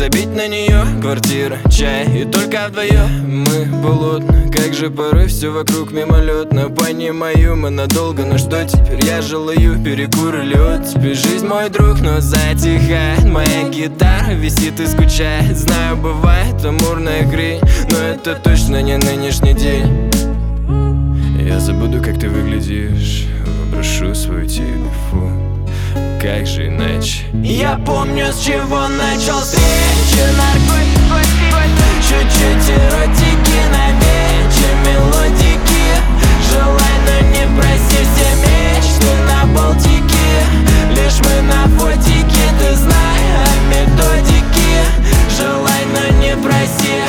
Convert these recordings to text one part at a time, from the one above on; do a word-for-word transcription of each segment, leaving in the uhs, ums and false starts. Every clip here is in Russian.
забить на нее. Квартира, чай и только вдвоем мы полотна. Как же порой все вокруг мимолетно. Понимаю, мы надолго, но что теперь? Я желаю перекур или оттепель. Жизнь мой друг, но затихает. Моя гитара висит и скучает. Знаю, бывает амурная хрень, но это точно не нынешний день. Я забуду, как ты выглядишь, выброшу свой телефон. Как же иначе? Я помню, с чего начал встречи. Наркотики, чуть-чуть эротики, на вечер мелодики. Желай, но не проси, все мечты на Балтике. Лишь мы на фотике, ты знай о методике. Желай, но не проси.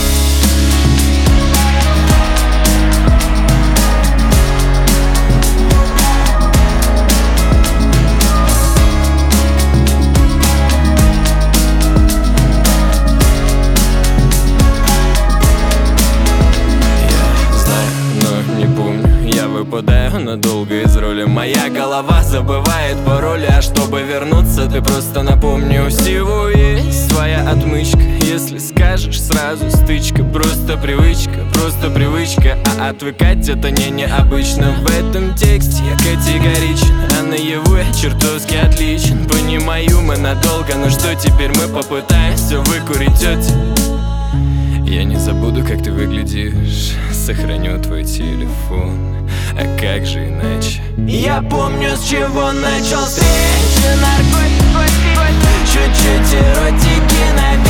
Выпадаю надолго из роли. Моя голова забывает пароли. А чтобы вернуться, ты просто напомни. У всего есть своя отмычка. Если скажешь, сразу стычка. Просто привычка, просто привычка. А отвыкать это не необычно. В этом тексте я категоричен, а наяву я чертовски отличен. Понимаю, мы надолго, но что теперь? Мы попытаемся выкурить тетю. Я не забуду, как ты выглядишь, сохраню твой телефон. А как же иначе? Я помню, с чего начал встречи. Наркотики, чуть-чуть эротики, на